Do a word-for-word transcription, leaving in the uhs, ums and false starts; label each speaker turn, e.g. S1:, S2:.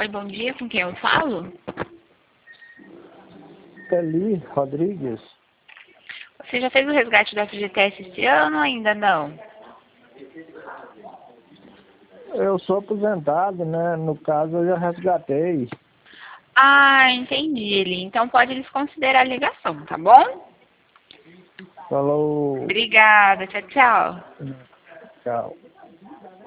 S1: Oi, bom dia, com quem eu falo?
S2: Eli Rodrigues.
S1: Você já fez o resgate do F G T S esse ano ou ainda não?
S2: Eu sou aposentado, né? No caso, eu já resgatei.
S1: Ah, entendi, Eli. Então pode desconsiderar a ligação, tá bom?
S2: Falou.
S1: Obrigada, tchau, tchau.
S2: Tchau.